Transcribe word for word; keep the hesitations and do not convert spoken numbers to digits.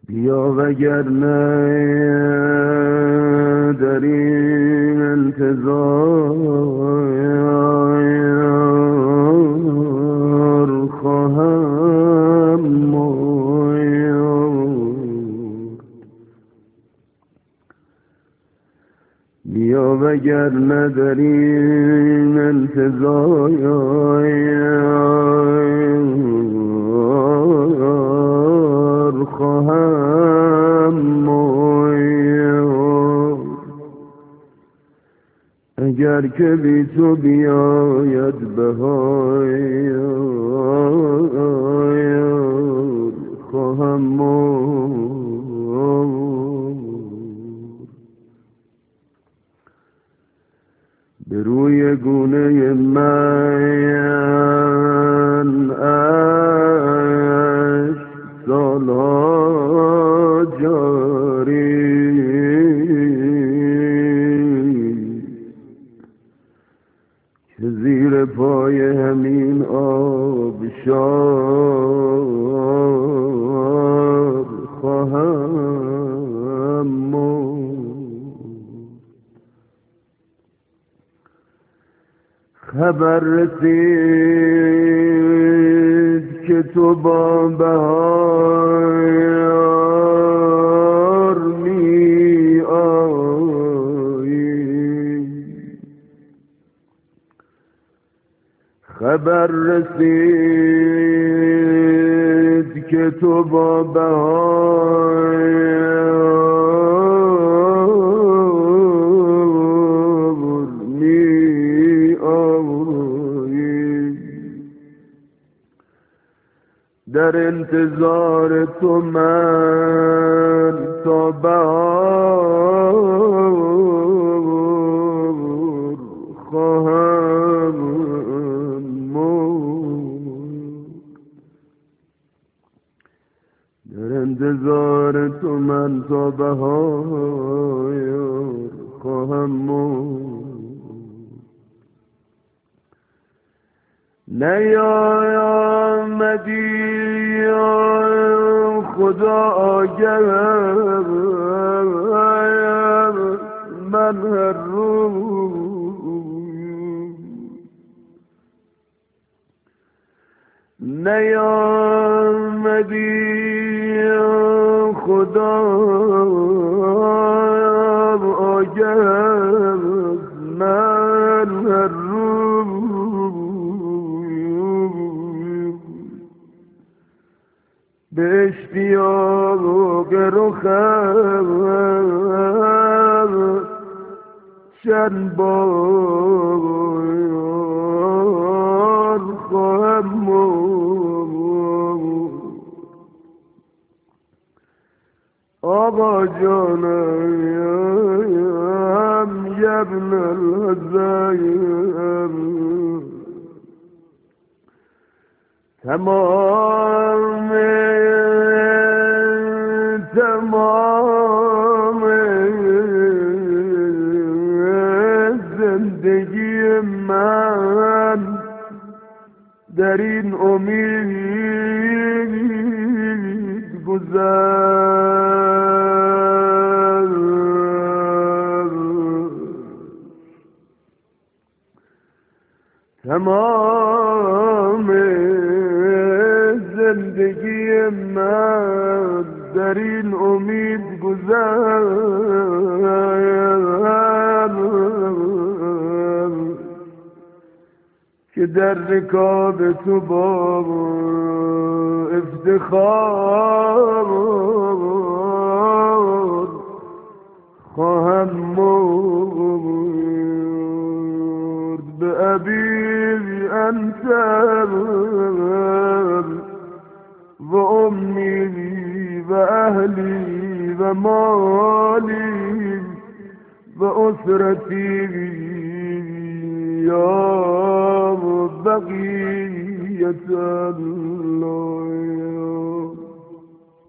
بیا وگرنه در این انتظار خواهم مرد. بیا وگرنه در این انتظار خواهم مرد. اگر که بی تو بیاید بهار خواهم مرد. به روی گونه من عشق سالها جاری، که زیر پای همین آبشار خواهم مرد. خبر رسید که تو با بهار می آیی. خبر رسید که تو با بهار در انتظار تو من تا بهار خواهم مرد. در انتظار تو من تا بهار خواهم مرد. نیامدی یا خدا آگه من هر روز. نیامدی یا خدا آگه من هر روز. به اشتیاق رخم چند بار خواهم مرد. آقا جانم یبن الحسین، تمام تمام زندگی من در این امید گذشت. تمام زندگی من در این امید گذشت که در رکاب تو با افتخار خواهم مرد. به ابی انت و امی و اهلی و مالی و اسرتی یا بقیت الله.